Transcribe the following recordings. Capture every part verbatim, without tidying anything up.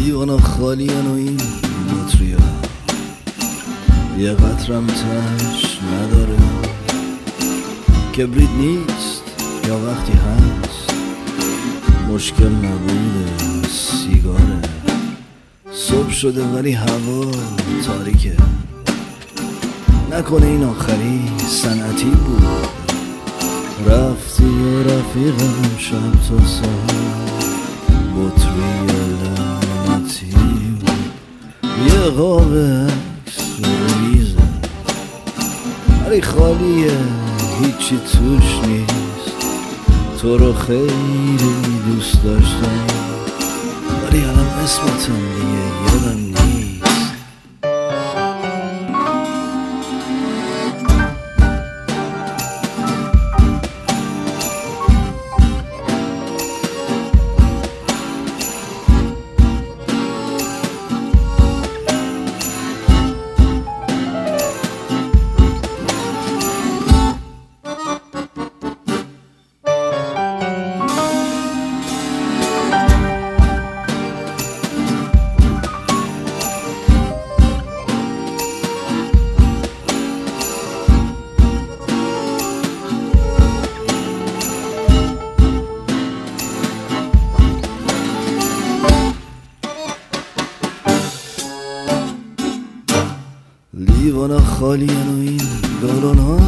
لیوانا خالیان و این بطریا یه قطرم تش نداره، کبریت نیست یا وقتی هست مشکل نبوده سیگاره. صبح شده ولی هوا تاریکه، نکنه این آخری صنعتی بود. رفتی و رفیقم شب تا سهر بطری لعنتی بود. یه قاب عکس ریزه ولی خالیه هیچی توش نیست. تو رو خیلی دوست داشتم ولی الان اسمتم دیگه یادم نیست. لیوانا خالیان و این گالون ها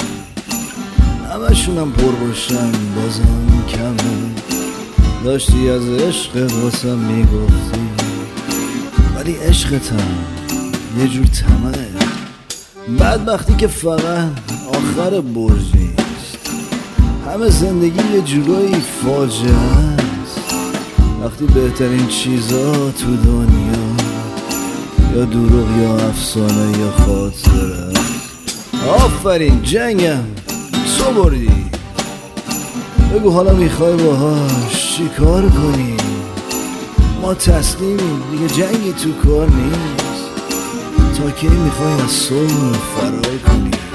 همشونم پر باشن بازم کمه. داشتی از عشقت واسم میگفتی ولی عشقتم یه جور طمعه. بدبختی که فقط آخر برج نیست، همه زندگی یه جورایی فاجعه است. وقتی بهترین چیزا تو دنیا یا دروغ یا افسانه یا خاطره. آفرین جنگم تو بردی، بگو حالا میخوای باهاش چی کار کنی؟ ما تسلیمیم دیگه، جنگی تو کار نیست. تا کی میخوای از صلح فرار کنی؟